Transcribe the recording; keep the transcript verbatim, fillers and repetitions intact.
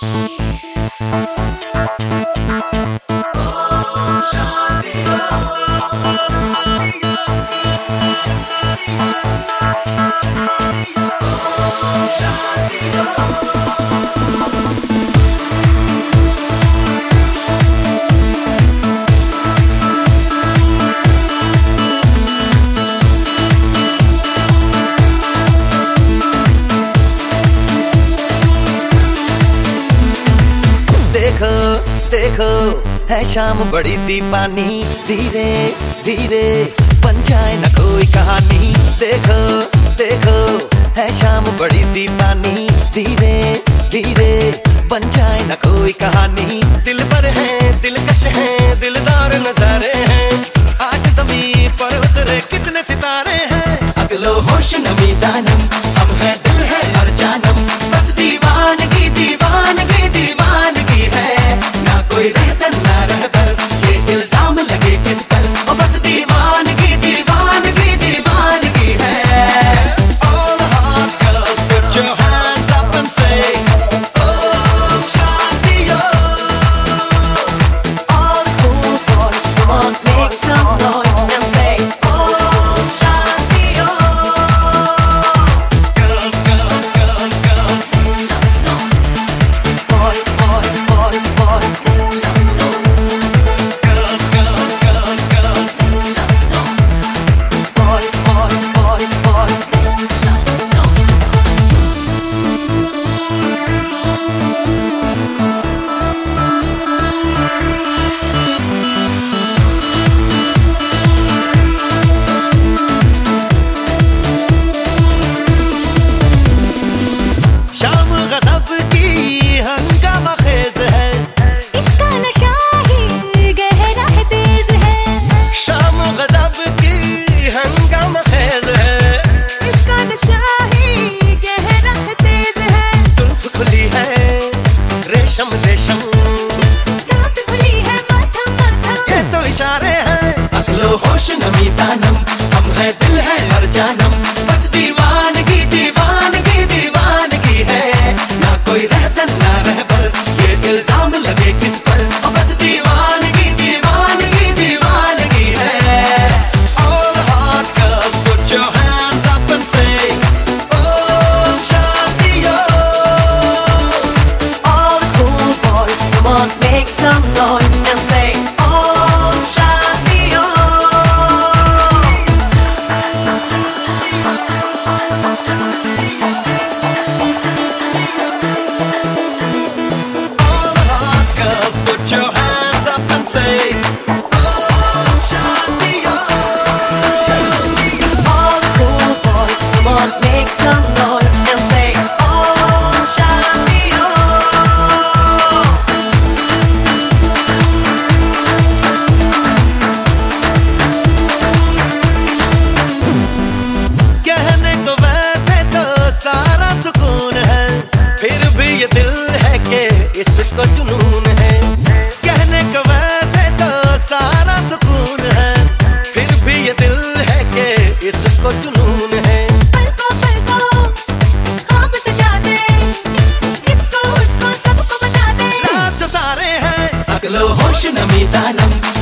देखो देखो है शाम बड़ी दीवानी, धीरे धीरे बन जाए न कोई कहानी। देखो देखो है शाम बड़ी दीवानी, धीरे धीरे बन जाए न कोई कहानी। दिल पर है दिलकश है दिलदार नजारे हैं, आज ज़मीं पर उतरे कितने सितारे हैं। अगलो होश नमी दानम, हम है दिल है और जानम, बस दीवानगी दीवानगी दीवानगी है। ना कोई रहसन ना रहबर, ये इल्जाम लगे किस पर, ओ बस दीवानगी दीवानगी दीवानगी है। All the hot girls put your hands up and say oh Shanti oh। All the cool boys come on make some noise and say oh Shanti oh। Girls girls girls girls Boys boys boys boys girls girls girls girls boys boys boys boys शाम गज़ब की हंगामा खेज है, इसका नशा ही गहरा है तेज है। शाम गज़ब की हंगामा खेज है, इसका नशा ही गहरा है तेज है। जुल्फ खुली है रेशम रेशम, सांस खुली है मध्यम मध्यम, ये तो इशारे हैं। अगलो होश नमी दानम, हम है दिल है और जानम, बस दीवानगी दीवानगी दीवानगी है। ना कोई रहसन ना रहबर, ये इल्जाम लगे किस पर, ओ बस दीवानगी दीवानगी दीवानगी है। All the hot girls put your hands up and say oh Shanti oh। all the cool boys come on make some noise and say oh Shanti oh। All the hot girls put your hands up and say oh Shanti oh। All the cool boys come on make some noise and say oh Shanti oh। कहने को वैसे तो सारा सुकून है, फिर भी ये दिल है कि इसको जुनून है। कहने को वैसे तो सारा सुकून है, फिर भी ये दिल है कि इसको जुनून है। पलकों पलकों ख्वाब सजा दे, इसको उसको सबको बता दे। राज जो सारे हैं, अगलो होश नमी दानम,